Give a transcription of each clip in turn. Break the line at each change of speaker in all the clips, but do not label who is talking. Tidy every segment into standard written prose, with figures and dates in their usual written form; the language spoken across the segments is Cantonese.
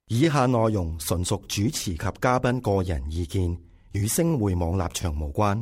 以下內容純屬主持及嘉賓個人意見，與星匯網立場無關。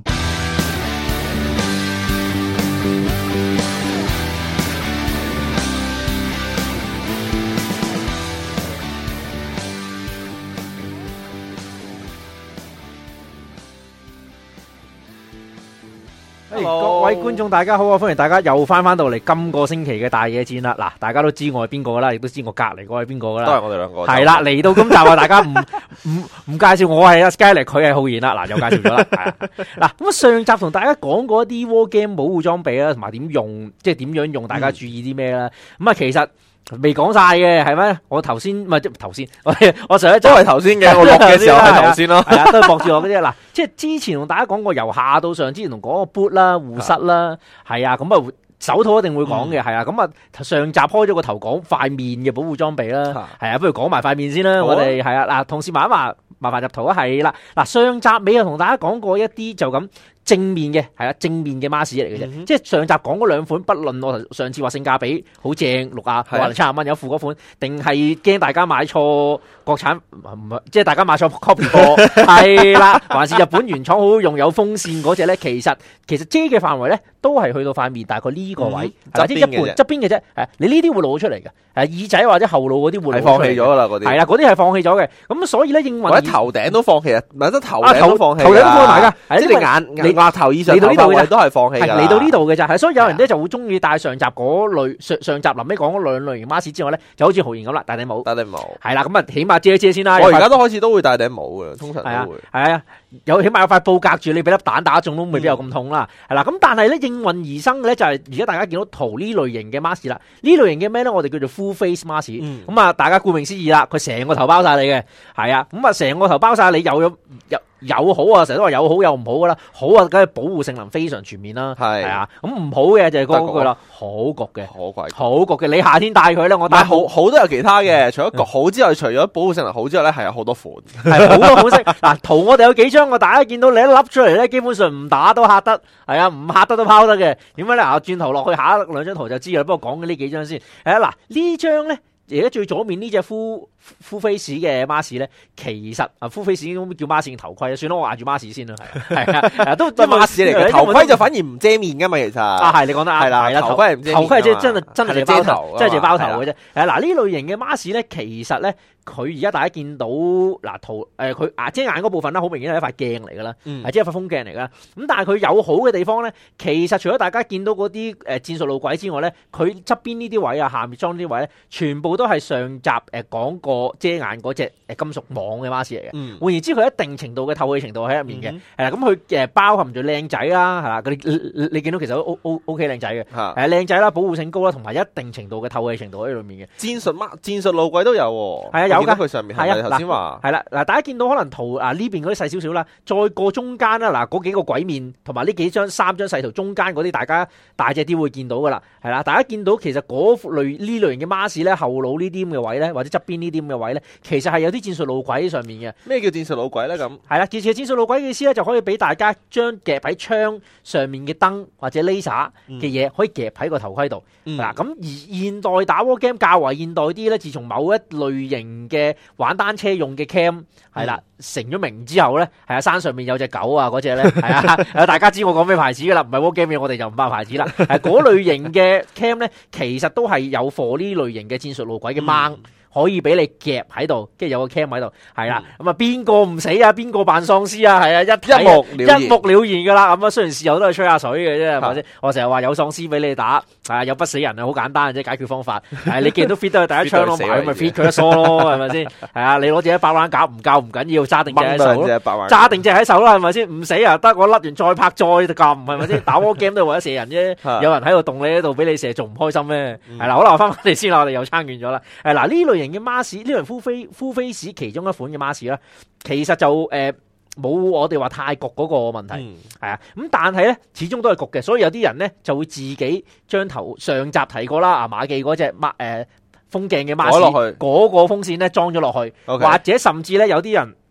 各位觀眾大家好啊，歡迎大家又翻到嚟今個星期嘅大野戰啦。嗱，大家都知我係邊個噶啦，亦都知我隔籬嗰位邊個噶啦，
都係我哋兩個。
係啦，嚟到今集啊，大家唔介紹我係阿 Skyler，佢係浩然啦。嗱，又介紹咗啦。係啊，嗱，咁上集同大家講過一啲 War Game 保護裝備啦，同埋點用，即係點樣用，大家注意啲咩啦。咁啊，其實未講晒嘅，係咩？我頭先唔係即係頭先，我上一集
都係頭先嘅，我錄嘅時候係頭先咯，
係啊，都係駁住我嘅啫。嗱，即係之前同大家講過，由下到上，之前同講個 boot 啦、護膝啦，係啊，咁啊手套一定會講嘅，係啊，咁啊上集開咗個頭講塊面嘅保護裝備啦，係啊，不如講埋塊面先啦，我哋係啊，嗱，同事麻煩入圖啊，係啦，嗱，上集尾又同大家講過一啲就咁。正面嘅係啊，正面嘅 mask 嚟嘅啫，即係上集講嗰兩款，不論我上次話性價比好正，60蚊有副嗰款，定係驚大家買錯國產，唔係即係大家買錯 copy 貨，係啦，還是日本原廠好好用有風扇嗰隻咧？其實遮嘅範圍咧都係去到塊面，大概呢個位，或者一半側邊嘅啫。係你呢啲會露出嚟嘅，耳仔或者後腦嗰啲會
係放棄咗啦，嗰啲係
啦，嗰啲係放棄咗嘅。咁所以咧，應運
或者頭頂都放棄啊，唔係得頭頂都放棄，
頭頂都放埋㗎，
即係眼額頭以上頭髮都係放棄㗎，
嚟到呢度嘅咋，係所以有人咧就會中意戴上集嗰類上集臨尾講嗰兩類型 mask 之外咧，就好似豪言咁啦，戴頂帽，係啦，咁啊起碼遮一遮先啦。
我而家都開始都會戴頂帽嘅，通常都會
係啊，有起碼有塊布隔住你，俾粒蛋打中都未必有咁痛啦。係啦，咁但係咧應運而生嘅咧就係而家大家見到圖呢類型嘅 mask 啦，呢類型嘅咩咧？我哋叫做 full face mask。咁啊，大家顧名思義啦，佢成個頭包晒你嘅，係啊，咁啊成個頭包晒你有好啊，成日都話有好有唔好噶啦，好啊，梗係保護性能非常全面啦，係啊，咁唔好嘅就係嗰句啦，好焗嘅，好焗嘅，你夏天戴佢咧，我戴
好都有其他嘅，除咗焗好之外，除咗保護性能好之外咧，係有好多款，
係好多款式。嗱，圖我哋有幾張，大家見到你一粒出嚟咧，基本上唔打都嚇得，係啊，唔嚇得都拋得嘅。點解咧？轉頭落去下兩張圖就知啦。不過講嘅呢幾張先，嗱呢張咧。而家最左面呢隻 full face 嘅 mask 咧，其實啊 full face 應該叫 mask 嘅頭盔啊，算啦，我嗌住 mask 先啦，係啊，都 mask 嚟嘅，
頭盔就反而唔遮面噶嘛，其實
係你講得啱，係啦，頭盔係唔遮面，頭盔即係真係包頭，真係包頭嘅啫。嗱呢類型嘅 mask 咧，其實咧佢而家大家見到嗱圖佢遮眼嗰部分咧，好明顯係一塊鏡嚟噶啦，即係一塊風鏡嚟噶。咁但係佢有好嘅地方咧，其實除咗大家見到嗰啲戰術路軌之外咧，佢側邊呢啲位啊，下面裝呢啲位咧，全部都係上集講過遮眼嗰隻金屬網嘅 mask 嚟嘅。換言之，佢一定程度嘅透氣程度喺入面嘅。係啦，咁佢包含住靚仔啦，係啦，你見到其實都 OK 靚仔嘅，係靚仔啦，保護性高啦，同埋一定程度嘅透氣程度喺裏面嘅。
戰術路軌都有喎，係啊。有噶，佢上面係啊，頭先話
係啦，嗱，大家見到可能圖呢邊嗰啲細少少啦，再過中間啦，嗱嗰幾個鬼面同埋呢三張細圖中間嗰啲，大家大隻啲會見到噶啦，係啦，大家見到其實嗰類型嘅 mask 咧，後腦呢啲咁嘅位咧，或者側邊呢啲咁嘅位咧，其實係有啲戰術路軌喺上面嘅。
咩叫戰術路軌咧？咁
係啦，其實戰術路軌嘅意思咧，就可以俾大家將夾喺槍上面嘅燈或者 laser 嘅嘢，可以夾喺個頭盔度。嗱，咁而現代打 war game 較為現代啲咧，自從某一類型嘅玩單車用嘅 cam 係啦，成咗名之後咧，係啊，山上面有隻狗啊，嗰隻咧係啊，大家知我講咩牌子噶啦，唔係 war game 我哋就唔爆牌子啦。嗰類型嘅 cam 咧，其實都係有貨呢類型嘅戰術路軌嘅掹。可以俾你夾喺度，跟住有個 cam 喺度，係啦，咁啊邊個唔死啊？邊個扮喪屍啊？係啊，一目了然噶啦。咁啊，雖然事後都係吹下水嘅啫，係咪先？我成日話有喪屍俾你打，有不死人啊，好簡單嘅啫，解決方法。你既然都 fit 得佢第一槍咯，咪 fit 佢一梳咯，係咪先？係啊，你攞自己百萬搞唔夠唔緊要，揸定隻喺手咯，揸定隻喺手啦，係咪先？唔死啊，得我甩完再拍再撳，係咪先？打 war game 都係為咗射人啫，有人喺度動你喺度俾你射，仲唔開心咩？係啦，好啦，我翻嚟先啦，我哋又撐完咗啦。嗱呢類型嘅 mask 呢類 full face 其中一款嘅 mask 啦，其實就冇我哋話太焗嗰個問題，係啊，咁但係咧始終都係焗嘅，所以有啲人咧就會自己將頭上集提過啦，馬記嗰隻風鏡嘅 mask 嗰個風扇咧裝咗落去，或者甚至咧有啲人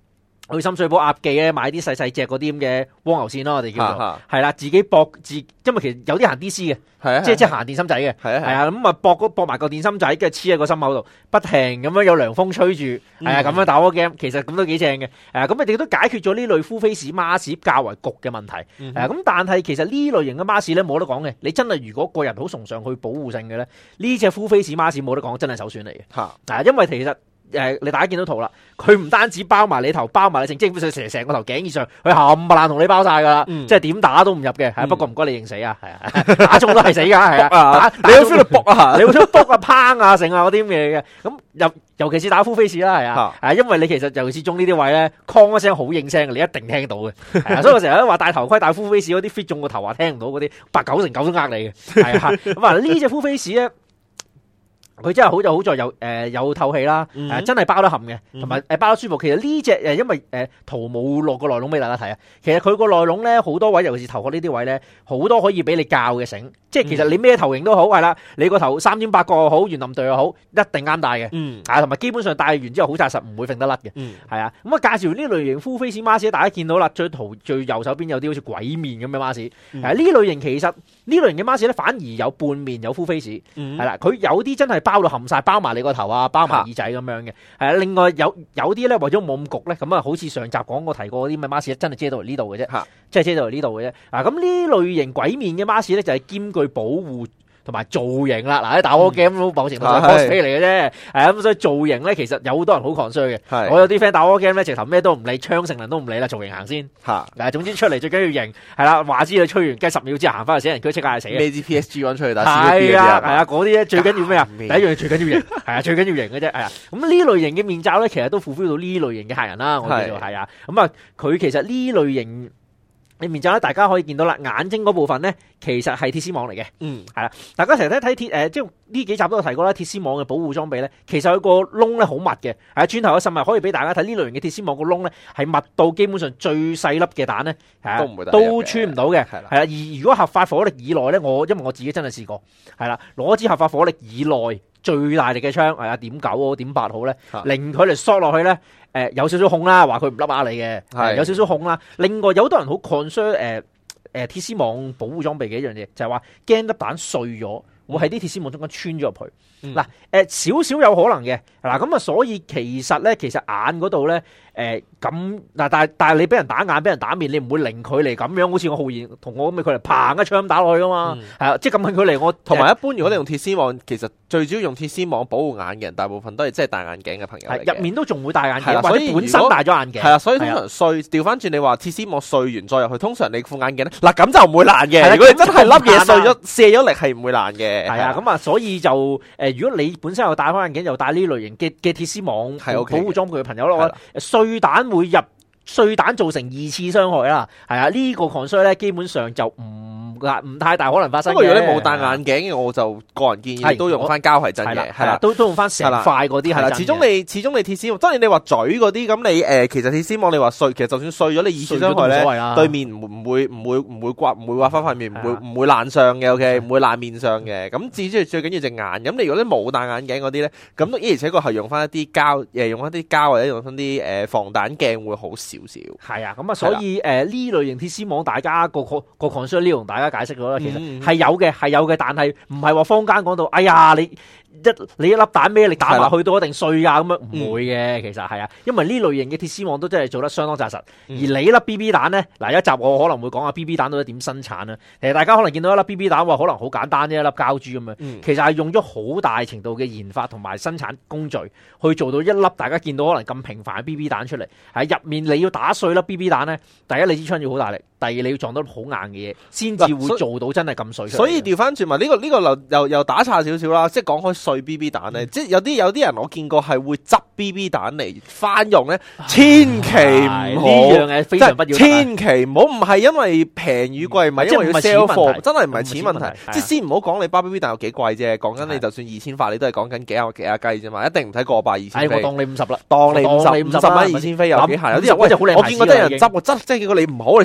去深水埗鴨記咧買啲細細隻嗰啲咁嘅蝸牛線咯，我哋叫做
嚇
係啦，自己駁因為其實有啲行 D.C. 嘅，
係啊，
即係行電芯仔嘅，
係啊
係啊，咁啊駁埋個電芯仔，跟住黐喺個心口度，不停咁樣有涼風吹住，係啊，咁樣打 war game，其實咁都幾正嘅，咁你哋都解決咗呢類 full face mask 較為焗嘅問題，咁但係其實呢類型嘅 mask 咧冇得講嘅，你真係如果個人好崇尚去保護性嘅咧，呢隻 full face mask 冇得講，真係首選嚟嘅，因為其實。你大家見到圖啦，佢唔單止包埋你頭，包埋你成，基本上成個頭頸以上，佢冚唪唥同你包晒噶啦，即係點打都唔入嘅。係不過唔該你認死啊，係啊，打中都係死噶，係啊，
你要 feel 到卜啊，
你會 feel 卜啊、砰啊、剩啊嗰啲咁嘢嘅。咁尤其是打 full face 啦，係啊，因為你其實尤其是中呢啲位咧，call 一聲好應聲，你一定聽到嘅。所以我成日都話戴頭盔戴 full face 嗰啲 fit 中個頭話聽唔到嗰啲，8、9成9都呃你嘅。係啊，咁啊呢隻 full face 咧。佢真係好就好在有透氣啦，真係包得冚嘅，同埋包得舒服。其實呢隻因為圖冇落個內籠俾大家睇啊，其實佢個內籠咧好多位，尤其是頭殼呢啲位咧，好多可以俾你校嘅繩。即係其實你咩頭型都好，係啦，你個頭3.8角又好，圓林隊又好，一定啱戴嘅。同埋基本上戴完之後好紮實，唔會揈得甩嘅。係啊，咁啊介紹呢類型 full face mask，大家見到啦，最右手邊有啲好似鬼面咁嘅 mask。呢類型其實呢類型嘅 mask 咧，反而有半面有 full face。係啦，佢有啲真係包到冚晒，包埋你個頭啊，包埋耳仔咁樣嘅。係啊，另外有啲咧為咗冇咁焗咧，咁啊好似上集講過提過嗰啲咩 mask，真係遮到嚟呢度嘅啫，即係遮到嚟呢度嘅啫。咁呢類型鬼面嘅 mask 咧就係兼具保護同埋造型啦，嗱，打 war game 某程度上 cosplay 嚟嘅啫，咁所以造型咧其實有好多人好 concern 嘅。我有啲 friend 打 war game 咧，直頭咩都唔理，槍性能都唔理啦，造型行先。總之出嚟最緊要型，係啦，話知你吹完，跟住10秒之後行翻去死人區，即刻係死。
孭支 PSG 出去打。
係啊，嗰啲咧最緊要咩啊？第一樣嘢最緊要型，係啊，最緊要型嘅啫，係啊。咁呢類型嘅面罩咧，其實都 fulfill 到呢類型嘅客人啦，我叫做係啊。咁啊，佢其實呢類型。你面罩咧，大家可以見到啦，眼睛嗰部分咧，其實係鐵絲網嚟嘅，係啦。大家成日睇鐵即係呢幾集都有提過啦，鐵絲網嘅保護裝備咧，其實佢個窿咧好密嘅，係轉頭有甚至可以俾大家睇呢類型嘅鐵絲網個窿咧，係密到基本上最細粒嘅蛋咧，都穿唔到嘅，係啦。而如果合法火力以內咧，因為我自己真係試過，係啦，攞支合法火力以內最大力嘅槍，係啊.9好.8好咧，令佢嚟縮落去咧。有少少控啦，話佢唔笠下你嘅，有少少控啦。另外有好多人好 concern 鐵絲網保護裝備嘅一樣嘢，就係話驚粒彈碎咗，會喺啲鐵絲網中間穿咗入去。嗱，少少有可能嘅，嗱咁啊，所以其實眼嗰度咧，咁嗱，但係你俾人打眼，俾人打面，你唔會零距離咁樣，好似我浩然同我咁嘅距離，砰一槍打落去噶嘛，係啊，即係咁近距離。我
同埋一般，如果你用鐵絲網，其實最主要用鐵絲網保護眼嘅人，大部分都係即係戴眼鏡嘅朋友嚟嘅，
入面都仲會戴眼鏡，或者本身戴咗眼鏡。
係啊，所以通常碎調翻轉，你話鐵絲網碎完再入去，通常你副眼鏡咧，嗱咁就唔會爛嘅。如果你真係粒嘢碎咗、卸咗力，係唔會爛嘅。係
啊，咁啊，所以就如果你本身有戴開眼鏡，又戴呢類型嘅鐵絲網保護裝備嘅朋友咯，碎彈會入。碎彈造成2次傷害啦，係啊，呢個 concern 咧基本上就唔太大可能發生嘅。
不過如果你冇戴眼鏡嘅，我就個人建議都用翻膠係真嘅，係啦，
都用翻成塊嗰啲係啦。
始終你鐵絲網，當然你話嘴嗰啲咁，你其實鐵絲網你話碎，其實就算碎咗你2次傷害咧，對面唔會刮翻塊面，唔會爛相嘅 ，OK， 唔會爛面相嘅。咁至於最緊要隻眼，咁你如果你冇戴眼鏡嗰啲咧，咁而且確係用翻一啲膠，用翻啲膠或者用翻啲防彈鏡會好少少。係
啊，咁啊，所以呢類型鐵絲網，大家個 concern 呢同大家解釋咗啦，其實係有嘅，但係唔係話坊間講到，哎呀你一粒彈咩力打埋去到一定碎噶，咁樣唔會嘅，其實係啊，因為呢類型嘅鐵絲網都真係做得相當紮實。而你粒 BB 彈咧，嗱一集我可能會講下 BB 彈到底點生產啦。其實大家可能見到一粒 BB 彈話可能好簡單啫，一粒膠珠咁樣，其實係用咗好大程度嘅研發同埋生產工序去做到一粒大家見到可能咁平凡嘅 BB 彈出嚟。喺入面你要打碎粒 BB 彈咧，第一你支槍要好大力，第二你要撞到好硬嘅嘢，先至會做到真係咁碎。
所以調翻轉埋呢個又打岔少少啦，即係講開碎 BB 彈咧，即係有啲人我見過係會執 BB 彈嚟翻用咧，千祈唔好
呢樣嘢非常不要，
千祈唔好，唔係因為平與貴，唔係因為要 sell 貨，真係唔係錢問題。即係先唔好講你包 BB 彈有幾貴啫，講緊你就算2000塊，你都係講緊幾廿雞啫嘛，一定唔睇過百2000飛。
我當你50啦，
當你50蚊2000飛有幾閒？有啲人我見過真係人執，即係叫你唔好，你成晚你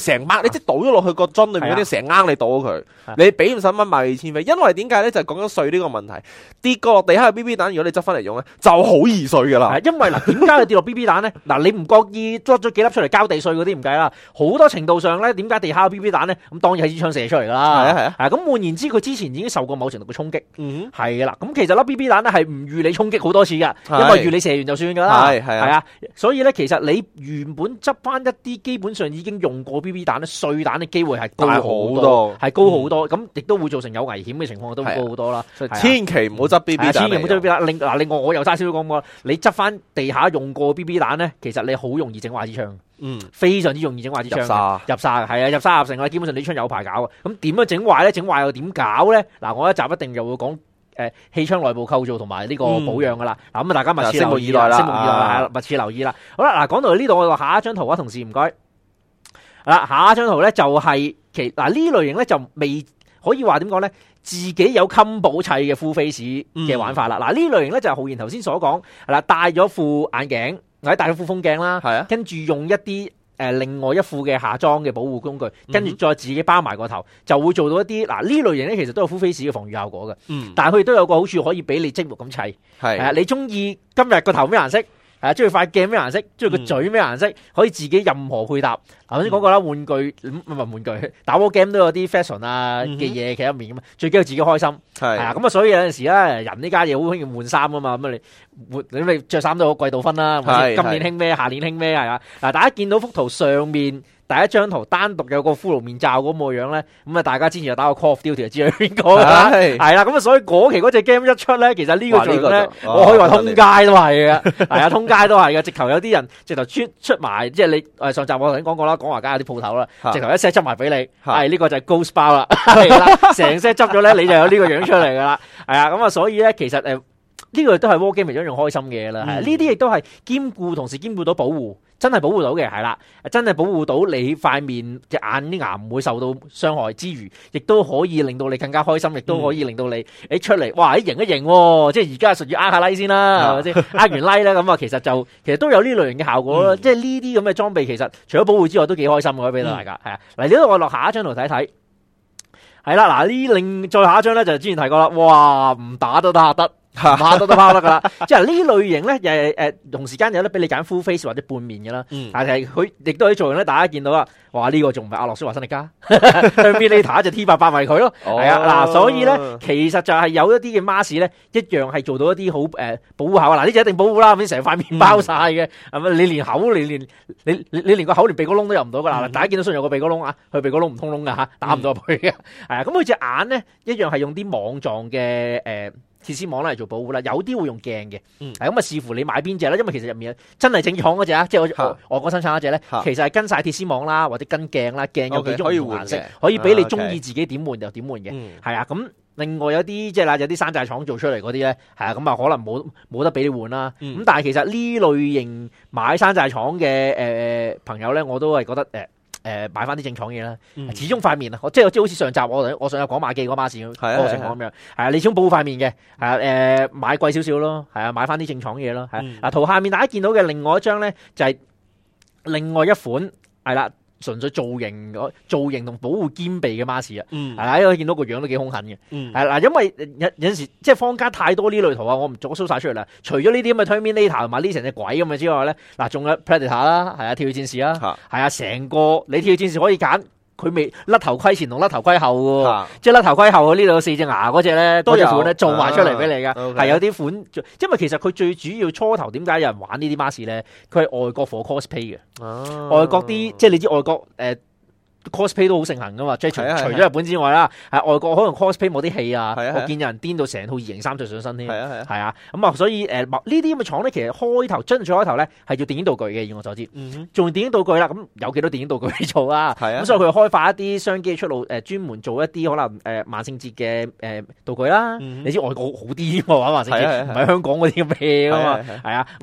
即係倒咗落去個樽裏面嗰啲成啱你倒咗佢，你俾50蚊買2000飛，因為點解咧？就係講緊碎呢個問題，跌過落地下嘅 BB 彈，如果你執翻嚟用咧，就好易碎噶啦。
因為嗱，點解佢跌落 BB 彈咧？嗱，你唔覺意甩咗幾粒出嚟交地碎嗰啲唔計啦，好多程度上咧，點解地下有 BB 彈咧？咁當然係支槍射出嚟噶啦。咁換言之，佢之前已經受過某程度嘅衝擊。係噶啦。咁其實粒 BB 彈咧係唔預你衝擊好多次噶，因為預你射完就算噶啦。係啊，所以咧，其實你原本執翻一啲基本上已經用過 BB 彈咧，碎彈嘅機會係高好多，係高好多。咁亦都會造成有危險嘅情況都會高好多啦。
千祈唔好執 BB 彈。
千祈唔好執 BB 彈。另外我又揸少少講過，你執翻地下用過 BB 彈咧，其實你好容易整壞支槍。非常之容易整壞支槍。入沙係啊，入沙入成啊，基本上你槍有排搞啊。咁點樣整壞咧？整壞又點搞咧？嗱，我一集一定又會講氣槍內部構造同埋呢個保養噶啦。嗱，咁啊，大家密切留意啦，拭目以待啦，密切留意啦。好啦，嗱，講到呢度，我下一張圖啊，同事唔該。嗱，下一張圖咧就係呢類型咧就未可以話點講咧，自己有襟寶砌嘅 full face 嘅玩法啦。嗱，呢類型咧就係浩然頭先所講，係啦，戴咗副眼鏡或者戴咗副風鏡啦，跟住用一啲另外一副嘅下裝嘅保護工具，跟住再自己包埋個頭，就會做到一啲呢類型咧，其實都有 full face 嘅防禦效果嘅。但係佢亦都有個好處，可以俾你積木咁砌。係你中意今日個頭咩顏色？中意塊鏡咩顏色？中意個嘴咩顏色？可以自己任何配搭。頭先講過啦，玩具唔係玩具，打 war game 都有啲 fashion 啊嘅嘢企入面咁嘛。最緊要自己開心。係啊，咁啊，所以有陣時咧，人呢家嘢好興要換衫啊嘛。咁你着衫都好季度分啦。今年興咩？下年興咩？係啊。嗱，大家見到幅圖上面第一張圖單獨有個骷髏面罩咁個樣咧，咁啊，大家之前就打個 Call of Duty 就知係邊個啦。係啦，咁啊，所以嗰期嗰隻 game 一出咧，其實呢個造型咧，我可以話通街都係嘅。係啊，通街都係嘅。直頭有啲人直頭出埋，即係你上集我頭先講過啦，講華街有啲鋪頭啦，直頭一 set 執埋俾你。係呢個就係 Ghost 包啦，係啦，成 set 執咗咧，你就有呢個樣出嚟噶啦。係啊，咁啊，所以咧，其實呢個都係 war game 其中一樣開心嘅嘢啦。係呢啲亦都係同時兼顧到保護。真係保護到嘅，係啦，真係保護到你塊面隻眼啲牙唔會受到傷害之餘，亦都可以令到你更加開心，亦都可以令到你出嚟，哇！型一型喎，即係而家順住呃下 like 先啦，係咪先？呃完 like 咧，咁啊，其實都有呢類型嘅效果咯。即係呢啲咁嘅裝備，其實除咗保護之外，都幾開心嘅，俾到大家。係啊，嚟呢度我落下一張圖睇睇。係啦，嗱再下一張咧就之前提過啦，哇！唔打都得。打都拋得噶啦，即係呢類型咧，同時間有得俾你揀 full face 或者半面嘅啦。但係佢亦都可以做用咧，大家見到啦，哇！呢個仲唔係阿諾舒華辛力加對面你打一隻 T88咪佢咯，係啊，嗱，所以咧其實就係有一啲嘅 mask 咧，一樣係做到一啲好保護效。嗱，呢隻一定保護啦，咁成塊面包晒嘅，係咪？你連口你連個口連鼻哥窿都入唔到噶啦。大家見到雖然有個鼻哥窿啊，佢鼻哥窿唔通窿噶吓，打唔到入去嘅。係啊，咁佢隻眼咧一樣係用啲網狀嘅鐵絲網嚟做保護啦，有啲會用鏡嘅，咁啊視乎你買邊隻啦，因為其實入面真係正廠嗰隻啊，即係外國生產嗰隻咧，其實係跟晒鐵絲網啦，或者跟鏡啦，鏡有幾種唔同顏色，可以俾你中意自己點換就點換嘅，係啊，咁另外有啲即係有啲山寨廠做出嚟嗰啲咧，係啊，咁啊可能冇得俾你換啦，咁但係其實呢類型買山寨廠嘅朋友咧，我都係覺得買翻啲正廠嘢啦，始終塊面啊，即係好似上集我上日講馬記嗰巴士嗰個情況咁樣，係啊，你始終保護塊面嘅，係啊，買貴少少咯，係啊，買翻啲正廠嘢咯，係啊，圖下面大家見到嘅另外一張咧就係另外一款係啦。純粹造型同保護兼備嘅 mask 啊，係啦，因為見到個樣都幾兇狠嘅，係嗱，因為有陣時即係坊間太多呢類圖啊，我唔逐個 show 晒出嚟啦。除咗呢啲咁嘅 Terminator 同埋呢成隻鬼咁嘅之外咧，嗱，仲有 Predator 啦，係啊，鐵血戰士啦，係啊，成個你鐵血戰士可以揀。佢未甩頭盔前同甩頭盔後喎，即係甩頭盔後呢度有4隻牙嗰隻咧，都有款咧做埋出嚟俾你噶，係有啲款。因為其實佢最主要初頭點解有人玩呢啲 mask 咧？佢係外國 for cosplay 嘅，外國啲即係你知外國cosplay 都好盛行噶嘛，即係除咗日本之外啦，係外國可能 cosplay 冇啲戲啊，我見有人顛到成套異形衫着上身添，係啊，咁啊，所以呢啲咁嘅廠咧，其實開頭最開頭咧係要電影道具嘅，以我所知，做電影道具啦，咁有幾多電影道具去做啊？咁所以佢開發一啲商機出路，專門做一啲可能萬聖節嘅道具啦。你知外國好啲喎，玩萬聖節唔係香港嗰啲咁嘅嘢噶嘛，係啊，咁啊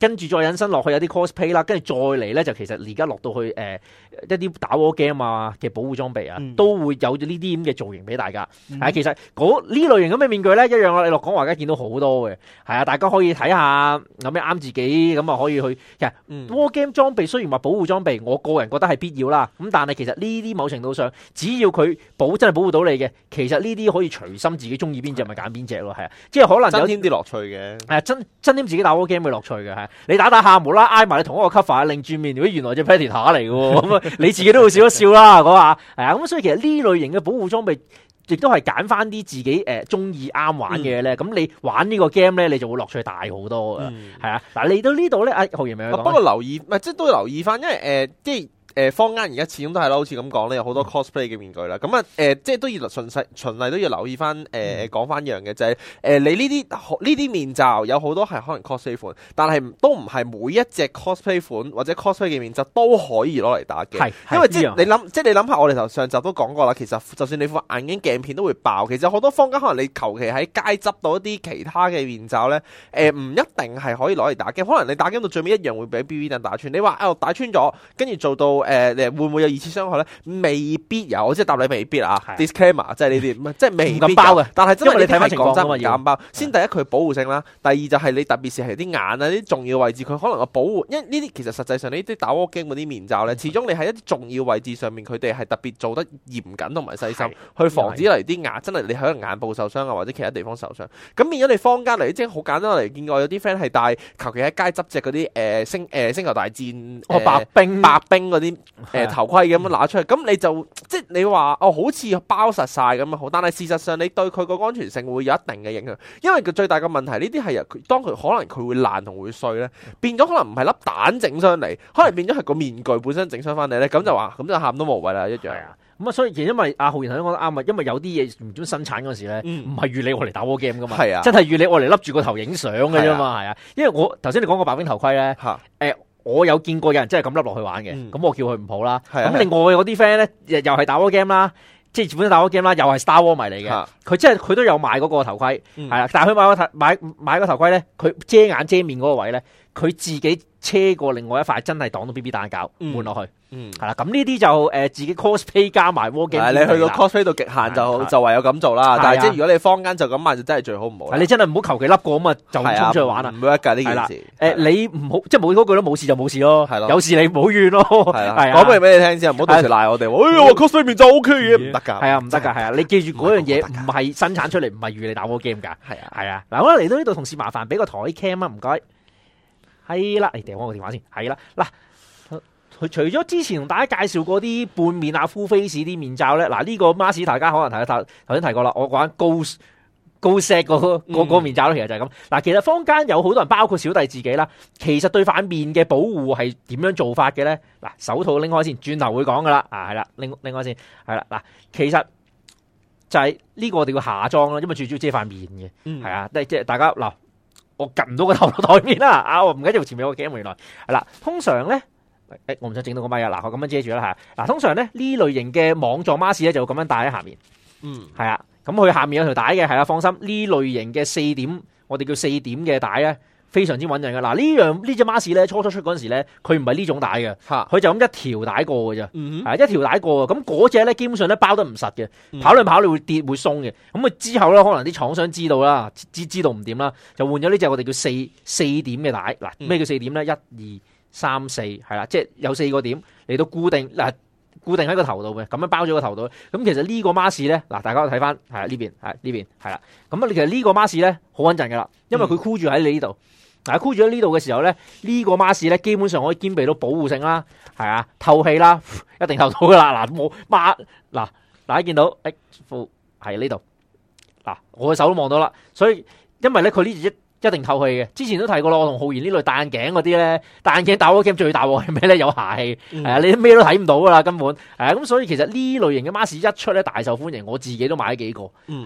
跟住再引申落去有啲 cosplay 啦，跟住再嚟咧就其實而家落到去一啲打 war game 啊嘅保護裝備啊，都會有呢啲咁嘅造型俾大家。其實呢類型咁嘅面具咧一樣啊，你落港華而家見到好多嘅，係啊，大家可以睇下有咩啱自己咁啊，可以去。其實 war game 裝備雖然話保護裝備，我個人覺得係必要啦。咁但係其實呢啲某程度上，只要佢真係保護到你嘅，其實呢啲可以隨心自己中意邊隻咪揀邊隻咯，係啊，即係可能有
增添啲樂趣嘅。
係啊，增添自己打 war game 嘅樂趣嘅，係你打下無啦挨埋你同一個 cover， 擰轉面，如果原來隻 Predator 嚟嘅，咁啊你自己都會笑一笑啦嗰下，係啊，咁所以其實呢類型嘅保護裝備。亦都係揀翻啲自己中意啱玩嘅咧，咁你玩呢個 game 咧，你就會樂趣大好多噶，係啊！嗱嚟到呢度咧，阿浩然咪講，
不過留意，即係都要留意翻，因為即係。坊間而家始終都係啦，好似咁講咧，有好多 cosplay 嘅面具啦。咁啊，即係都要循例都要留意翻，講翻一樣嘅就係，你呢啲面罩有好多係可能 cosplay 款，但係都唔係每一隻 cosplay 款或者 cosplay 嘅面罩都可以攞嚟打機。因為即係你諗下，我哋頭上集都講過啦，其實就算你副眼鏡鏡片都會爆，其實好多坊間可能你求其喺街執到一啲其他嘅面罩咧，唔一定係可以攞嚟打機，可能你打機到最尾一樣會俾 BB 彈打穿。你話打穿咗，跟住做到。會唔會有二次傷害咧？未必有，即係答你未必啊。Disclaimer 即係呢啲，即係未必包嘅。但係真係你睇翻情況真係唔敢包。先第一佢保護性啦，第二就係你特別是係啲眼啊啲重要位置，佢可能個保護，因為呢啲其實實際上呢啲打 war game 嗰啲面罩咧，始終你喺一啲重要位置上面，佢哋係特別做得嚴謹同埋細心，去防止嚟啲眼真係你喺眼部受傷啊，或者其他地方受傷。咁變咗你坊間嚟，即係好簡單嚟見過有啲 friend 係戴求其喺街執隻嗰啲星球大戰白冰嗰啲。頭盔咁樣拿出去，咁你就即係你話好似包實晒咁樣好，但係事實上你對佢個安全性會有一定嘅影響，因為佢最大嘅問題呢啲係當佢可能佢會爛同會碎咧，變咗可能唔係粒蛋整傷嚟，可能變咗係個面具本身整傷翻你咧，咁就喊都無謂啦一樣。
咁啊，所以其實因為阿浩然頭先講得啱啊，因為有啲嘢唔准生產嗰時咧，唔係預你我嚟打 war game 噶嘛，真係預你我嚟笠住個頭影相嘅啫嘛，係啊，因為我頭先你講個白冰頭盔咧，我有見過有人真係咁笠落去玩嘅，咁我叫佢唔好啦。咁另外嗰啲 friend 咧，又係打 war game 啦，即係本身打 war game 啦，又係 Star War 迷嚟嘅。佢都有買嗰個頭盔，係啦。但係佢買個頭盔咧，佢遮眼遮面嗰個位咧，佢自己車過另外一塊真係擋到 BB 彈膠換落去。係啦，咁呢啲就自己 cosplay 加埋 war game。你去到
cosplay 到極限就唯有咁做啦。但係即係如果你坊間就咁買就真係最好唔好。
你真係唔好求其笠過咁啊，就衝出去玩啦。
唔 work 㗎呢件事。
你唔好即係冇嗰句咯，冇事就冇事咯。係咯，有事你唔好怨咯。係啊，
講俾你聽先，唔好到時賴我哋。我 cosplay 面就 OK 嘅，唔得㗎。
係啊，唔得㗎，係啊。你記住嗰樣嘢唔係生產出嚟，唔係預你打 war game 㗎。係啊。嗱，我嚟到呢度，同事麻煩俾個台 cam 啊，唔該。係啦，你掟我個電話先。係啦，嗱。除咗之前同大家介紹過啲半面啊 full face 啲面罩咧，嗱呢個 mask 大家可能頭先提過啦，我講高 set 個面罩咧，其實就係咁。嗱，其實坊間有好多人，包括小弟自己啦，其實對塊面嘅保護係點樣做法嘅咧？嗱，手套拎開先，轉頭會講噶啦。係啦，拎開先，係啦。嗱，其實就係呢個我哋要下裝啦，因為最主要遮塊面嘅，係啊，即係大家嗱，我夾唔到個頭落台面啦，我唔緊要，前面有個 cam 原來係啦，通常咧。我唔想整到個咪啊！嗱，我咁樣遮住啦嚇。嗱，通常咧呢類型嘅網狀 mask 咧就會咁樣戴喺下面。係啊，咁佢下面有條帶嘅，係啦，放心。呢類型嘅4點，我哋叫4點嘅帶咧，非常之穩陣嘅。嗱，呢隻 mask 咧初出嗰陣時咧，佢唔係呢種帶嘅，佢就咁一條帶過嘅啫，一條帶過。咁嗰隻咧基本上咧包得唔實嘅，跑嚟跑去會跌會鬆嘅。咁啊之後咧，可能啲廠商知道啦，知道唔掂啦，就換咗呢隻我哋叫四點嘅帶。嗱，咩叫4點咧？1、2、3、4係啦，即係有4個點嚟到固定喺個頭度嘅，咁樣包咗個頭度。咁其實呢個 mask 咧，嗱，大家睇翻係呢邊係啦。咁啊，其實呢個 mask 咧好穩陣噶啦，因為佢箍住喺你呢度。嗱，箍住喺呢度嘅時候咧，呢個 mask 咧基本上可以兼備到保護性啦，係啊，透氣啦，一定透到噶啦。嗱，嗱，大家見到副係呢度，嗱，我嘅手都望到啦。所以因為咧佢呢一定透氣嘅，之前都提過啦。我同浩然呢類戴眼鏡嗰啲咧，戴眼鏡打 war game 最大鑊係咩咧？有霞氣，係啊，你咩都睇唔到噶啦，根本係啊。咁所以其實呢類型嘅 mask 一出咧大受歡迎，我自己都買咗幾個，係啊，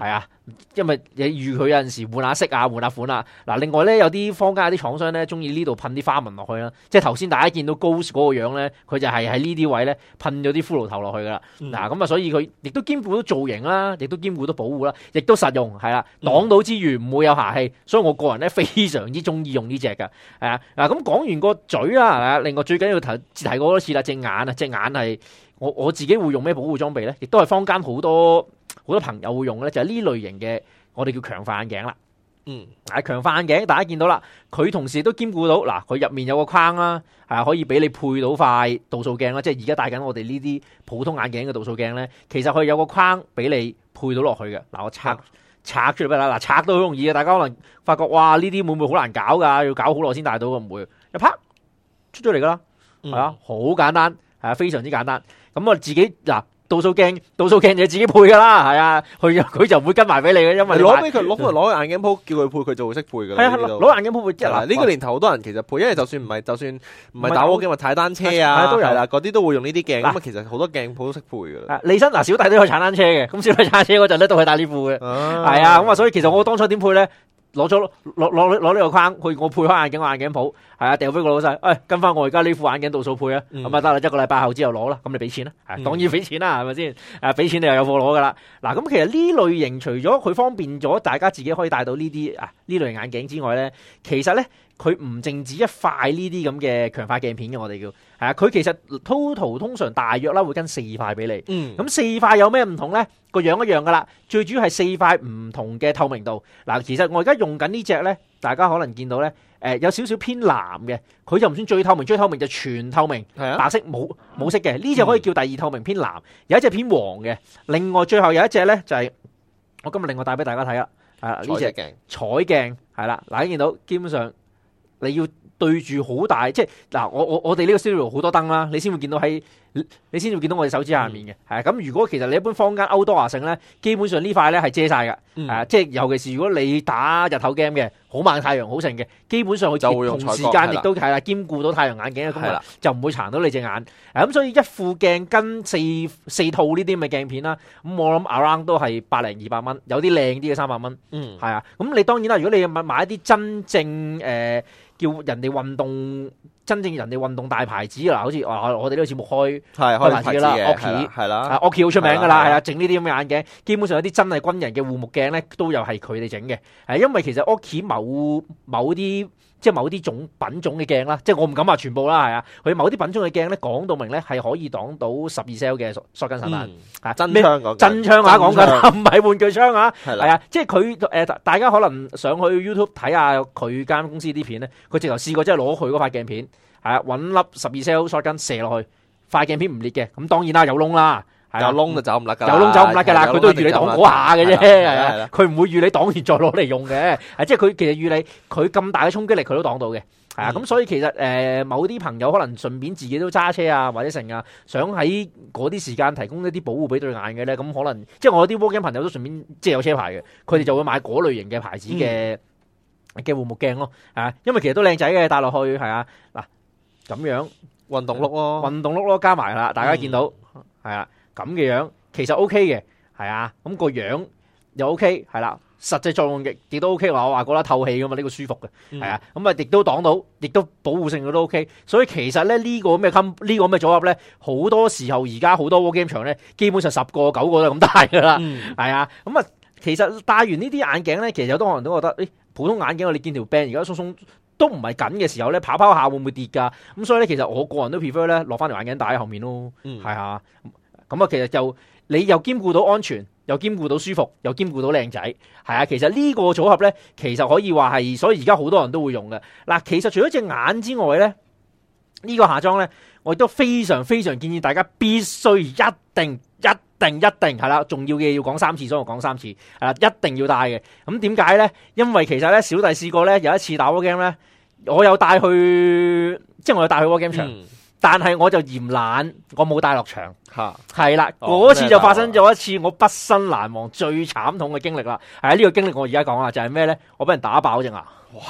因為你預佢有陣時換下色啊，換下款啊。嗱，另外咧有啲坊間有啲廠商咧中意呢度噴啲花紋落去啦，即係頭先大家見到 Ghost 嗰個樣咧，佢就係喺呢啲位咧噴咗啲骷髏頭落去噶啦。嗱，咁啊，所以佢亦都兼顧到造型啦，亦都兼顧到保護啦，亦都實用係啦，擋到之餘唔會有瑕氣，所以我個人咧非常之中意用呢隻噶。係啊，嗱，咁講完個嘴啦，係咪？另外最緊要提過多次啦，隻眼係我自己會用咩保護裝備咧？亦都係坊間好多朋友會用嘅咧，就係呢類型嘅我哋叫強化眼鏡啦。強化眼鏡大家見到啦，佢同時都兼顧到嗱，佢入面有個框啦，係可以俾你配到塊度數鏡啦，即係而家戴緊我哋呢啲普通眼鏡嘅度數鏡咧，其實佢有個框俾你配到落去嘅。嗱，我拆出嚟俾你啦，嗱，拆都好容易嘅，大家可能發覺哇，呢啲會唔會好難搞㗎？要搞好耐先戴到嘅，唔會一啪出咗嚟㗎啦，係啊，好簡單，係啊，非常之簡單。咁我自己嗱。度數鏡就自己配噶啦，係啊，佢就唔會跟埋俾你嘅，因為
攞俾佢攞眼鏡鋪叫佢配，佢就會識配噶啦。係啊，
攞眼鏡鋪配。
嗱，呢個年頭好多人其實配，因為就算唔係打波鏡，或踩單車啊，係啦，嗰啲都會用呢啲鏡。咁啊，其實好多鏡鋪都識配噶啦。李生
嗱，小弟都去踩單車嘅，咁小弟踩單車嗰陣咧都係戴呢副嘅，係啊，咁啊，所以其實我當初點配咧？攞呢個框，我配開眼鏡，我眼鏡鋪係啊，掉俾個老細，跟翻我而家呢副眼鏡度數配啊，咁啊得啦，一個禮拜後之後攞啦，咁你俾錢啦，當然俾錢啦，係咪先？俾錢你又有貨攞噶啦。嗱，咁其實呢類型除咗佢方便咗大家自己可以戴到呢啲呢類眼鏡之外咧，其實咧佢唔淨止一塊呢啲咁嘅強化鏡片嘅，我哋叫係啊，佢其實 total 通常大約啦會跟4塊俾你，咁4塊有咩唔同咧？個樣一樣噶啦，最主要係4塊唔同嘅透明度。嗱，其實我而家用緊呢隻咧，大家可能見到咧，有少少偏藍嘅，佢就唔算最透明，最透明就全透明，白色冇色嘅。呢隻可以叫第二透明偏藍，有一隻偏黃嘅。另外最後有一隻咧就係、是、我今日另外帶俾大家睇啦，呢隻彩鏡係啦，嗱，你見到基本上你要對住好大，即係嗱，我哋呢個 studio 好多燈啦，你先會見到你先會見到我哋手指下面嘅，係咁。如果其實你一般坊間 outdoor 性咧，基本上呢塊咧係遮晒㗎，即係尤其是如果你打日頭 game 嘅，好猛太陽好盛嘅，基本上佢就會同時間亦都係啦，兼顧到太陽眼鏡嘅功能，就唔會殘到你隻眼。咁所以一副鏡跟四套呢啲咁嘅鏡片啦，咁我諗 around 都係100-200蚊，有啲靚啲嘅300蚊，係啊。咁你當然啦，如果你買一啲真正叫人哋運動大牌子啦，好似我哋呢個節目開牌子啦 ，Oakley 係啦 ，Oakley 好出名噶啦，係啊，整呢啲咁嘅眼鏡，基本上有啲真係軍人嘅護目鏡咧，都有係佢哋整嘅，係因為其實 Oakley 某啲品種嘅鏡啦，即係我唔敢話全部啦，係啊，佢某啲品種嘅鏡咧，講到明咧係可以擋到12 cell 嘅縮緊散彈，
真槍講
真槍講緊，唔係玩具槍啊，係啊，即係佢大家可能上去 YouTube 睇下佢間公司啲片咧，佢直頭試過即係攞佢嗰塊鏡片，係啊，揾粒12 cell 縮緊射落去，塊鏡片唔裂嘅，咁當然啦有窿啦。
有窿就走唔甩噶，
有窿走唔甩噶啦，佢都預你擋嗰下嘅啫，係啊，佢唔會預你擋完再攞嚟用嘅，即係佢其實預你佢咁大嘅衝擊力佢都擋到嘅，係啊，咁所以其實某啲朋友可能順便自己都揸車啊或者成啊，想喺嗰啲時間提供一啲保護俾對眼嘅咧，咁可能即係我啲 Walking 朋友都順便即係有車牌嘅，佢哋就會買嗰類型嘅牌子嘅護目鏡咯，啊，因為其實都靚仔嘅戴落去係啊，嗱咁樣
運動碌
咯，加埋啦，大家見到係啊。咁嘅樣其實 OK 嘅，係啊，咁個樣又 OK，係啦，實際作用亦都 OK，我話覺得透氣噶嘛，呢個舒服嘅，係啊，咁啊亦都擋到，亦都保護性都 OK，所以其實咧呢個咁嘅組合咧，好多時候而家好多 war game 場咧，基本上10個9個都係咁戴噶啦，係啊，咁啊其實戴完呢啲眼鏡咧，其實有好多人都覺得，普通眼鏡我哋見條 band 而家鬆鬆都唔係緊嘅時候咧，跑下會唔會跌噶？咁所以咧，其實我個人都 prefer 咧落翻條眼鏡戴喺後面咯，係啊。咁啊，其實就你又兼顧到安全，又兼顧到舒服，又兼顧到靚仔，係啊。其實呢個組合咧，其實可以話係，所以而家好多人都會用嘅。嗱，其實除咗隻眼之外咧，呢個下裝咧，我亦都非常非常建議大家必須一定係啦，重要嘅要講3次，所以我講3次，係啦，一定要戴嘅。咁點解咧？因為其實咧，小弟試過咧有一次打 war game 咧，我有帶去 war game 場。但係我就嫌懶，我冇帶落場，係啦，嗰次就發生咗一次我畢生難忘、最慘痛嘅經歷啦。係啊，呢個經歷我而家講啦，就係咩咧？我俾人打爆隻牙，哇！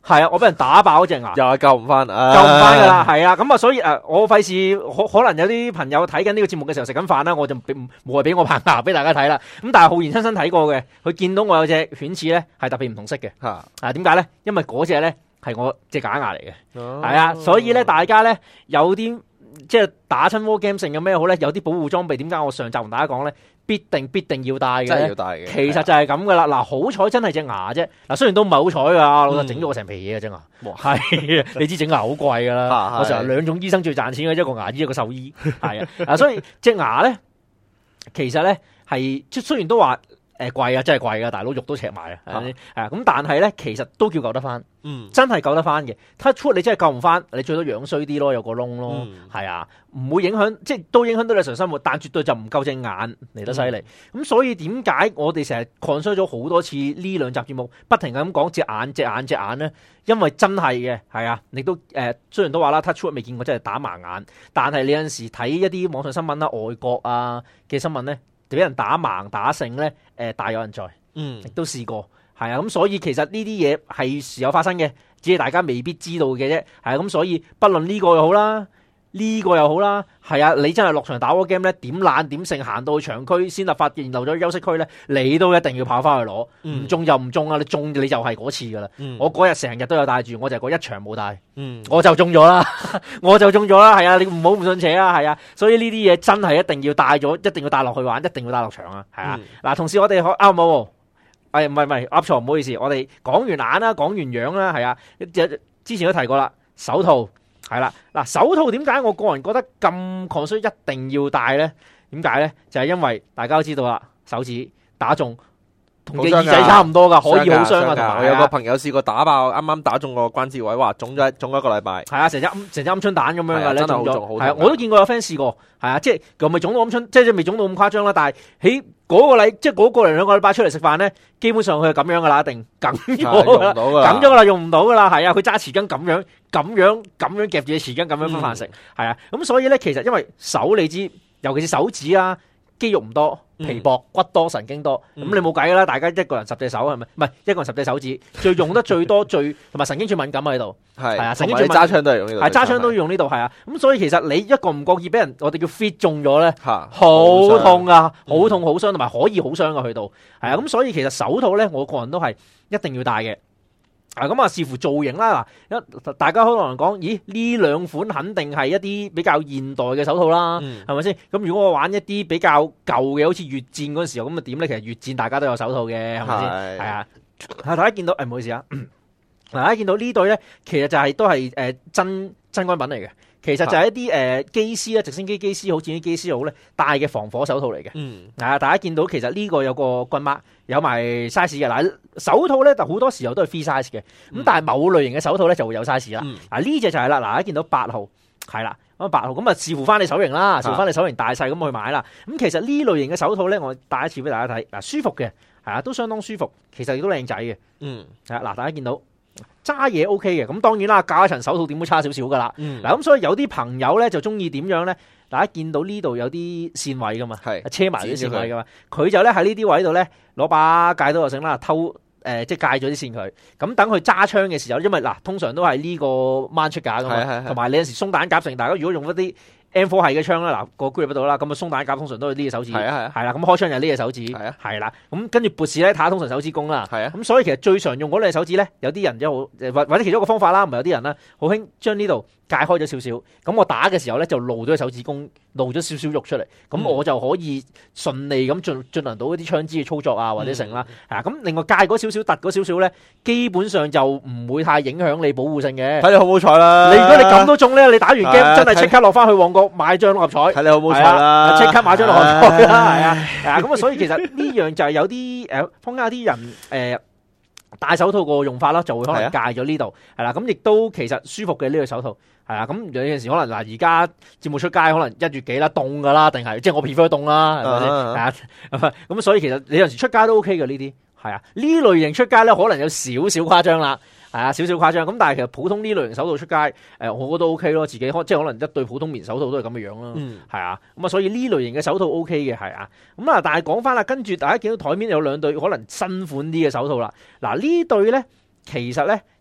係啊，我俾人打爆嗰隻牙，
又係救唔翻，
救唔翻噶啦，係啊，咁啊，所以我費事可能有啲朋友睇緊呢個節目嘅時候食緊飯啦，我就冇係俾我拍牙俾大家睇啦。咁但係浩然親身睇過嘅，佢見到我有隻犬齒咧係特別唔同色嘅，點解咧？因為嗰隻咧係我隻假牙嚟嘅，係啊，所以咧大家咧有啲即係打親 war game 性有咩好咧？有啲保護裝備，點解我上集同大家講咧？必定要戴嘅，
真係要戴嘅。
其實就係咁噶啦。嗱，好彩真係隻牙啫。嗱，雖然都唔係好彩噶，老豆整咗我成皮嘢嘅隻牙。係，你知整牙好貴噶啦。我成日兩種醫生最賺錢嘅，一個牙醫，一個獸醫。係啊，所以隻牙咧，其實咧係即雖然都話貴啊，真係貴噶，大佬肉都赤埋啊。咁但係咧，其實都叫救得翻。真係救得翻嘅。touch wood 你真係救唔翻，你最多樣衰啲咯，有個窿咯。係啊，唔會影響，即係都影響到你日常生活，但絕對就唔夠隻眼嚟得犀利。咁所以點解我哋成日 concern 咗好多次呢兩集節目，不停咁講隻眼咧？因為真係嘅，係啊，你都雖然都話啦 touch wood 未見過真係打盲眼，但係你有陣時睇一啲網上新聞啦，外國啊嘅新聞咧，就俾人打盲打成咧，大有人在。亦都試過。係啊，咁所以其實呢啲嘢係時有發生嘅，只係大家未必知道嘅啫。係啊，咁所以不論呢個又好啦，呢個又好啦，係啊，你真係落場打 war game 咧，點懶點剩行到去場區先立發現漏咗休息區咧，你都一定要跑翻去攞，唔中就唔中啊！你中你就係嗰次噶啦。我嗰日成日都有帶住，我就係嗰一場冇帶，我就中咗啦，係啊，你唔好唔信邪啊，係啊，所以呢啲嘢真係一定要帶咗，一定要帶落去玩，一定要帶落場啊，係啊。嗱，同時我哋冇。唔係噏錯，唔好意思，我哋講完眼啦，講完樣啦，係啊，之前都提過啦，手套係啦，嗱，手套點解我個人覺得咁 concern 一定要戴咧？點解咧？就係因為大家都知道啦，手指打中同隻耳仔差唔多噶，可以好傷啊。同埋我
有個朋友試過打爆，啱啱打中個關節位，話腫咗一個禮拜。係
啊，成隻鵪鶉蛋咁樣噶，
真係好痛。
係啊，我都見過有 friend 試過，係啊，即係又未腫到鵪鶉，即係未腫到咁誇張啦。但係喺嗰個即係嗰個嚟兩個禮拜出嚟食飯咧，基本上佢係咁樣噶啦，一定梗咗啦，梗咗啦，用唔到噶啦，係啊，佢揸匙羹咁樣夾住隻匙羹咁樣分飯食，係啊，咁所以咧，其實因為手你知，尤其是手指啊，肌肉唔多，皮薄骨多，神經多，咁你冇計噶啦，大家一個人10隻手係咪？唔係一個人10隻手指，最用得最多同埋神經最敏感喺度，係啊，神經最
揸槍都係用呢度，
係揸槍都要用呢度，係啊，咁所以其實你一個唔覺意俾人我哋叫 fit 中咗咧，好痛啊，好痛好傷，同埋可以好傷啊，去到係啊，咁所以其實手套咧，我個人都係一定要戴嘅。咁啊，視乎造型啦。嗱，大家可能講，咦？呢兩款肯定係一啲比較現代嘅手套啦，係咪先？咁如果我玩一啲比較舊嘅，好似越戰嗰陣時候，咁啊點咧？其實越戰大家都有手套嘅，係咪先？係啊，大家見到，唔好意思啊，大家見到呢對咧，其實就係都係真軍品嚟嘅。其實就係一啲機師啊，直升機機師好，戰機機師好咧，戴嘅防火手套嚟嘅。大家見到其實呢個有個軍碼，有埋 size 嘅。嗱，手套咧就好多時候都係 free size 嘅，咁但係某類型嘅手套咧就會有 size 啦。嗱，呢隻就係啦，嗱，大家見到8號係啦，咁8號咁啊視乎翻你手型啦，視乎翻你手型大細咁去買啦。咁其實呢類型嘅手套咧，我戴一次俾大家睇，嗱，舒服嘅，係啊，都相當舒服，其實亦都靚仔嘅。係啊，嗱，大家見到。揸嘢 OK 嘅，咁當然啦，加一層手套點都差少少噶啦。嗱，咁所以有啲朋友咧就中意點樣咧？大家見到呢度有啲線位噶嘛，車埋啲線位噶嘛，佢就咧喺呢啲位度咧攞把戒刀就成啦，即係戒咗啲線佢。咁等佢揸槍嘅時候，因為嗱通常都係呢個掹出架噶嘛，同埋你有時鬆彈夾成，大家如果用一啲 M4 係嘅槍啦，嗱個 grip 喺度啦，咁啊鬆彈夾通常都係呢隻手指，係啦，咁開槍就係呢隻手指，係啦，咁跟住撥士咧睇下通常手指公啦，咁所以其實最常用嗰兩隻手指咧，有啲人即係好或者其中一個方法啦，唔係有啲人啦，好興將呢度界開咗少少，咁我打嘅時候咧就露咗隻手指公，露咗少少肉出嚟，咁我就可以順利咁進行到一啲槍支嘅操作啊或者成啦，咁另外界嗰少少突嗰少少咧，基本上就唔會太影響你保護性嘅。
睇你好唔好彩啦！
如果你咁都中咧，你打完 game 真係即刻落翻去旺角買張六合彩，
睇你好唔好彩啦！
即刻買張六合彩啦，係啊，咁啊，所以其實呢樣就係有啲坊間有啲人戴手套個用法啦，就會可能戒咗呢度，係啦，咁亦都其實舒服嘅呢個手套，係啊，咁有陣時可能嗱，而家節目出街可能1月幾啦，凍噶啦，定係即係我 prefer 凍啦，係咪先？係啊，咁所以其實你有陣時出街都 OK 嘅呢啲，係啊，呢類型出街咧可能有少少誇張啦。係啊，少少誇張咁，但係其實普通呢類型手套出街，我覺得 OK 咯，自己即係可能一對普通棉手套都係咁嘅樣啦，係啊，咁啊，所以呢類型嘅手套 OK 嘅，係啊，咁啊，但係講翻啦，跟住大家見到台面有兩對可能新款啲嘅手套啦，嗱呢對咧，其實咧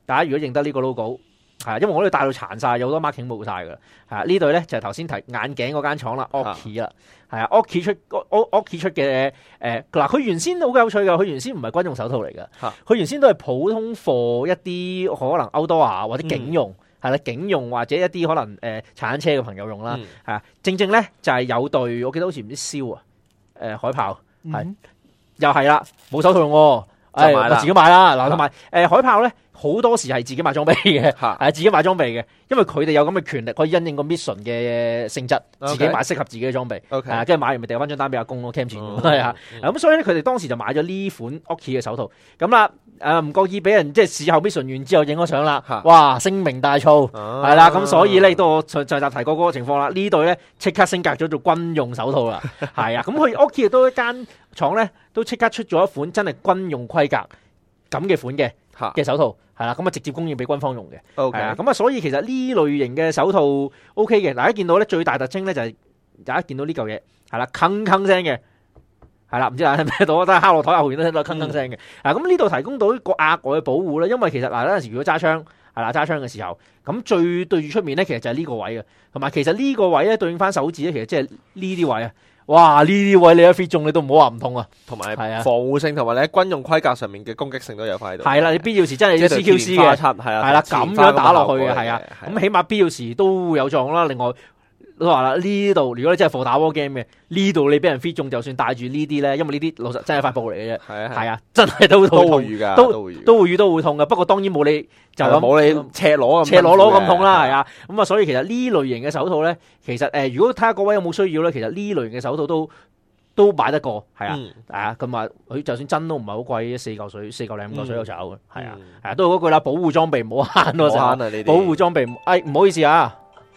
大家如果認得呢個 logo。係，因為我哋戴到殘晒，有好多 marking 冇晒㗎。係啊，呢對咧就係頭先提眼鏡嗰間廠啦 ，Oki 啦。係啊 ，Oki 出嘅嗱，佢原先好有趣㗎，佢原先唔係軍用手套嚟㗎，佢原先都係普通貨一啲可能 outdoor 或者警用，係啦，警用或者一啲可能踩單車嘅朋友用啦。係啊，正正咧就係有對，我記得好似唔知燒啊，海豹係又係啦，冇手套用喎。我自己買啦，嗱，同埋海豹咧好多時係自己買裝備嘅，係自己買裝備嘅，因為佢哋有咁嘅權力可以因應個 mission 嘅性質，自己買適合自己嘅裝備，跟住買完咪掉翻張單俾阿公咯 ，cam 錢係啊，咁所以咧佢哋當時就買咗呢款 Oki 嘅手套，咁啦，唔覺意俾人即係事後 mission 完之後影咗相啦，哇，聲名大噪，係啦，咁所以咧亦都我上集提過嗰個情況啦，呢對咧即刻升格咗做軍用手套啦，係啊，咁佢 Oki 亦都一間廠咧都即刻出咗一款真係軍用規格咁嘅款嘅手套，係啦，咁啊直接供應俾軍方用嘅，係啊，咁啊所以其實呢類型嘅手套 OK 嘅，大家見到咧最大特徵咧就係大家見到呢嚿嘢係啦，鏗鏗聲嘅，係啦，唔知大家聽唔聽到，都係敲落台後邊都聽到鏗鏗聲嘅，咁呢度提供到一個額外嘅保護咧，因為其實嗱有陣時如果揸槍係啦揸槍嘅時候，咁最對住出面咧其實就係呢個位嘅，同埋其實呢個位咧對應翻手指咧，其實即係呢啲位啊。哇！呢啲位你一 fit 中你都唔好話唔痛啊，
同埋防護性同埋你喺軍用規格上面嘅攻擊性都有喺度。
係啦，你必要時真係要 CQC 嘅，係啦，咁樣打落去嘅，係啊，咁起碼必要時都會有作用啦。另外都話啦，呢度如果你真係課打 war game 嘅，呢度你俾人 fit 中，就算帶住呢啲咧，因為呢啲老實真係塊布嚟嘅啫，係啊，真係都會痛㗎，都會遇到會痛嘅。不過當然冇你就冇你赤裸咁痛啦，係啊。咁啊，所以其實呢類型嘅手套咧，其實如果睇下各位有冇需要咧，其實呢類型嘅手套都買得過，係啊，係啊。咁啊，佢就算真都唔係好貴，4嚿水、4嚿零5嚿水有找嘅，係啊，係啊，都係嗰句啦，保護裝備唔好慳咯，保護裝備，唔好意思啊。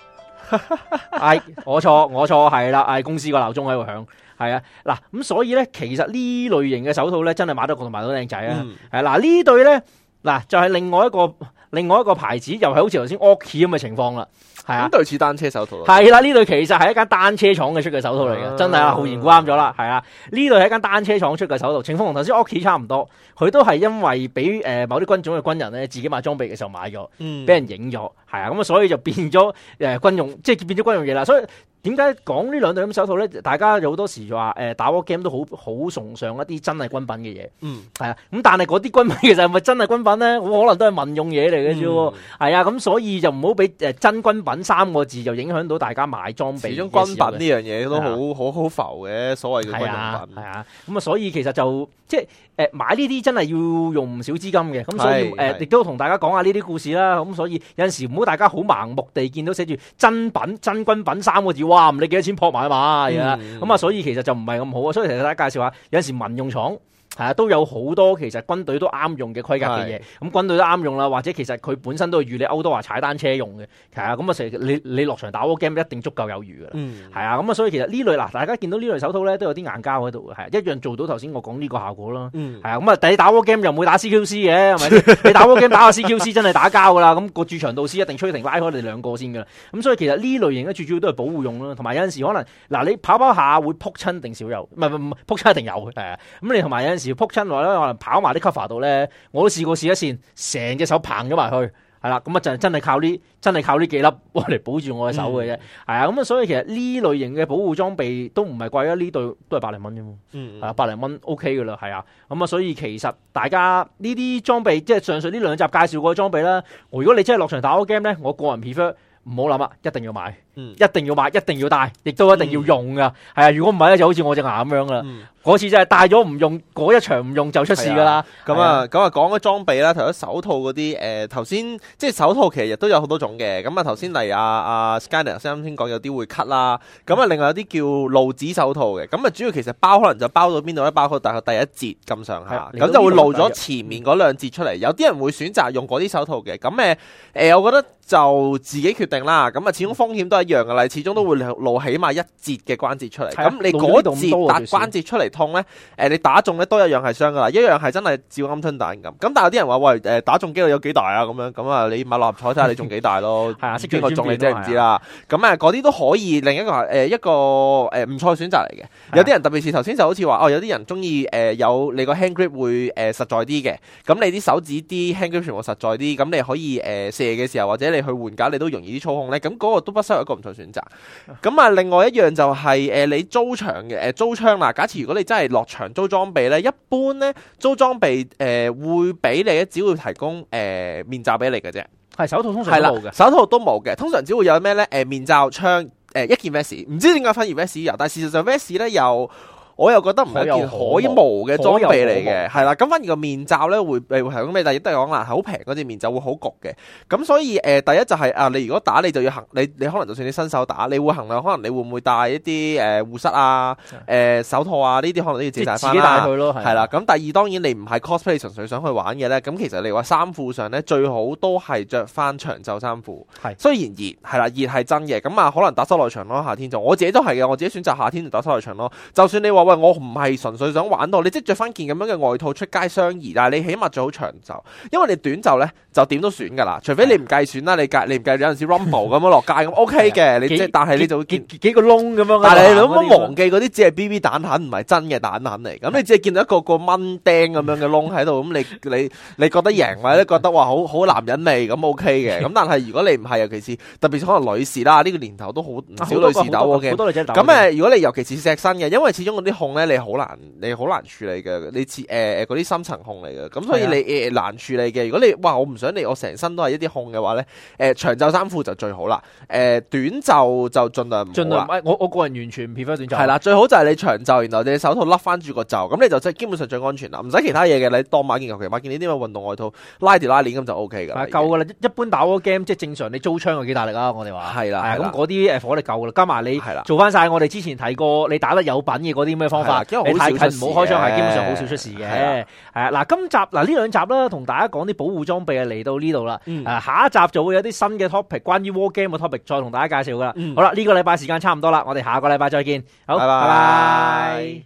我錯係啦，公司個鬧鐘喺度響，係啊，嗱咁所以咧，其實呢類型嘅手套咧，真係買得過同買到靚仔啊，係嗱呢對咧，嗱就係另外一個牌子，又係好似頭先 Oki 咁嘅情況啦，係啊，
咁對似單車手套，
係啦，呢對其實係一間單車廠嘅出嘅手套嚟嘅，真係啊，浩然估啱咗啦，係啊，呢對係一間單車廠出嘅手套，情況同頭先 Oki 差唔多，佢都係因為俾某啲軍種嘅軍人咧自己買裝備嘅時候買咗，俾人影咗，係啊，咁啊所以就變咗軍用，即係變咗軍用嘢啦，所以。點解講呢兩對咁手套咧？大家有好多時話打 war game 都好崇尚一啲真係軍品嘅嘢，係啊。咁但係嗰啲軍品其實係咪真係軍品咧？可能都係民用嘢嚟嘅啫，係啊。咁所以就唔好俾真軍品3個字就影響到大家買裝備。始終軍品呢樣嘢都好浮嘅，所謂嘅軍用品。係啊，咁啊，所以其實就即係買呢啲真係要用唔少資金嘅。咁所以亦都同大家講下呢啲故事啦。咁所以有陣時唔好大家好盲目地見到寫住真品真軍品3個字。哇！唔理幾多錢撲埋嘛，咁啊，所以其實就唔係咁好啊。所以其實大家介紹下，有陣時民用廠係啊都有好多其實軍隊都啱用嘅規格嘅嘢。咁軍隊都啱用啦，或者其實佢本身都係預你歐多華踩單車用嘅，係啊。咁啊，成你落場打 war game 一定足夠有餘噶啦，係啊。咁啊，所以其實呢類嗱，大家見到呢類手套咧都有啲硬膠喺度嘅，係一樣做到頭先我講呢個效果啦，係啊。咁啊，你打 war game 又唔會打 CQC 嘅，係咪？你打 war game 打下 CQC 真係打交噶啦，咁個駐場導師一定吹停拉開你2個先噶啦。咁所以其實呢類型咧最主要都係保護用啦，同埋有陣時可能嗱你跑下會撲親定少有，唔係撲親一定有嘅，係啊。咁你同埋有陣時撲親落咧，可能跑埋啲 cover 度咧，我都試過試一試，成隻手掤咗埋去。係啦，咁啊就真係靠呢幾粒嚟保住我嘅手嘅啫，係啊，咁啊所以其實呢類型嘅保護裝備都唔係貴啊，呢對都係百零蚊啫嘛，係啊，100零蚊 OK 噶啦，係啊，咁啊所以其實大家呢啲裝備即係上述呢2集介紹過嘅裝備啦，如果你真係落場打 war game 咧，我個人 prefer 唔好諗啊，一定要買，一定要買，一定要戴，亦都一定要用噶，係啊，如果唔係咧就好似我隻牙咁樣噶啦。嗰次真係戴咗唔用，嗰一場唔用就出事噶啦。咁啊
講咗裝備啦，頭先手套嗰啲頭先即係手套其實亦都有好多種嘅。咁啊頭先例如阿 Skyner 啱先講有啲會 cut 啦，咁啊另外有啲叫露指手套嘅。咁啊主要其實可能就包到邊度咧？包括大概第一節咁上下，咁就會露咗前面嗰2節出嚟。有啲人會選擇用嗰啲手套嘅。咁我覺得就自己決定啦。咁啊始終風險都係樣噶啦，始終都會露起碼一節嘅關節出嚟。咁你
嗰
節打關節出嚟痛咧，你打中咧都一樣係傷噶啦，一樣係真係照鵪鶉蛋咁。咁但係有啲人話喂，打中機率有幾大啊？咁啊，你買六合彩睇下你中幾大咯。係啊，邊個中你真係唔知啦。咁嗰啲都可以另一個一個唔錯嘅選擇嚟嘅。有啲人特別是頭先就好似話有啲人中意有你個 hand grip 會實在啲嘅，咁你啲手指啲 hand grip 全部實在啲，咁你可以射嘅時候或者你去換架你都容易啲操控咧，咁嗰個都不失為一個唔錯選擇。咁啊，另外一樣就係你租場嘅租槍啦。假設如果你真係落場租裝備咧，一般咧租裝備會俾你只會提供面罩俾你嘅啫。係手套通常都冇嘅，手套都冇嘅，通常只會有咩咧？面罩、槍，一件 vest， 唔知點解反而 vest 有，但係事實上 vest 咧我又覺得唔係一件可無嘅裝備嚟嘅，係啦。咁反而個面罩咧會提供咩？但係亦都係講啦，係好平嗰隻面罩會好焗嘅。咁所以第一就係你如果打你就要你可能就算你新手打，你會衡量可能你會唔會帶一啲護膝啊、手套啊呢啲可能都要自己帶翻啦。係啦。咁第二當然你唔係 cosplay 純粹想去玩嘅咧，咁其實你話衫褲上咧最好都係着翻長袖衫褲。係雖然熱係啦，熱係真嘅。咁可能打室內場咯，夏天就我自己都係嘅，我自己選擇夏天就打室內場咯。就算你話喂，我唔係純粹想玩到，你即係着翻件咁樣嘅外套出街相宜，但係你起碼最好長袖，因為你短袖咧就點都損噶啦，除非你唔計損啦，你唔計有陣時 rumble 咁樣落街咁 OK 嘅，你即係但係你就會幾個窿咁樣。但係你唔好忘記嗰啲只係 BB 彈痕，唔係真嘅彈痕嚟。咁你只係見到一個蚊釘咁樣嘅窿喺度，咁你覺得贏或者覺得話好男人味咁 OK 嘅。咁但係如果你唔係，尤其是特別可能女士啦，呢個年頭都好唔少女士打嘅。好多女仔打。咁如果你尤其是錫身嘅，因為始終嗰啲控咧你好難處理嘅，你似嗰啲深層控嚟嘅，咁所以你難處理嘅。如果你我唔想我成身都係一啲控嘅話咧，長袖衫褲就最好啦。短袖就盡量唔好啦。我個人完全唔 prefer 短袖。係啦，最好就係你長袖，然後你手套笠翻住個袖，咁你就即係基本上最安全啦，唔使其他嘢嘅。你當買件求其買件呢啲咁嘅運動外套，拉條拉鏈咁就 OK 噶啦。夠噶啦，一般打嗰 game 即係正常你租槍有幾大力啊？我哋話係啦，咁嗰啲火力夠噶啦，加埋你做翻晒我哋之前提過你打得有品嘅嗰啲咩方法。你太近唔好開槍，係基本上好少出事嘅。係啊，嗱，今集呢兩集啦，同大家講啲保護裝備嚟到呢度啦。下一集就會有啲新嘅 topic，關於 war game 嘅 topic，再同大家介紹噶啦。好啦，呢個禮拜時間差唔多啦，我哋下個禮拜再見。好，拜拜。